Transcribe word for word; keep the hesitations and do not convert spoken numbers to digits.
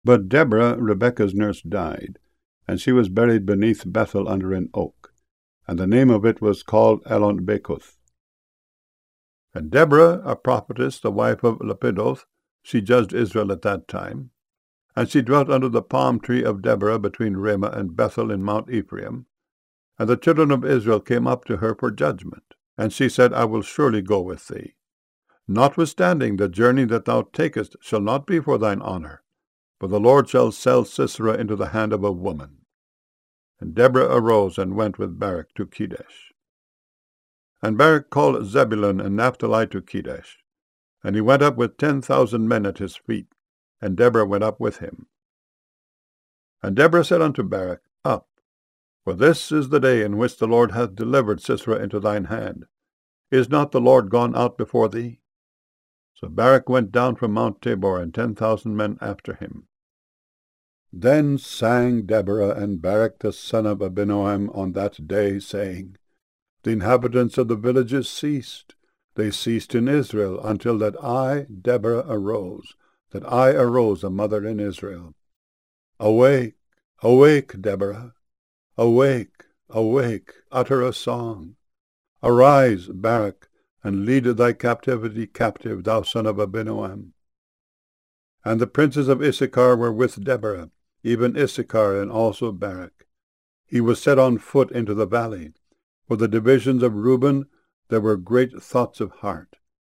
But Deborah, Rebekah's nurse, died, and she was buried beneath Bethel under an oak, and the name of it was called Elon-Bekoth. And Deborah, a prophetess, the wife of Lapidoth, she judged Israel at that time, and she dwelt under the palm tree of Deborah between Ramah and Bethel in Mount Ephraim. And the children of Israel came up to her for judgment, and she said, I will surely go with thee. Notwithstanding, the journey that thou takest shall not be for thine honor, for the Lord shall sell Sisera into the hand of a woman. And Deborah arose and went with Barak to Kedesh. And Barak called Zebulun and Naphtali to Kedesh, and he went up with ten thousand men at his feet, and Deborah went up with him. And Deborah said unto Barak, Up, for this is the day in which the Lord hath delivered Sisera into thine hand. Is not the Lord gone out before thee? So Barak went down from Mount Tabor, and ten thousand men after him. Then sang Deborah and Barak the son of Abinoam on that day, saying, The inhabitants of the villages ceased. They ceased in Israel, until that I, Deborah, arose, that I arose a mother in Israel. Awake, awake, Deborah! Awake, awake, utter a song. Arise, Barak, and lead thy captivity captive, thou son of Abinoam. And the princes of Issachar were with Deborah, even Issachar and also Barak. He was set on foot into the valley. For the divisions of Reuben there were great thoughts of heart.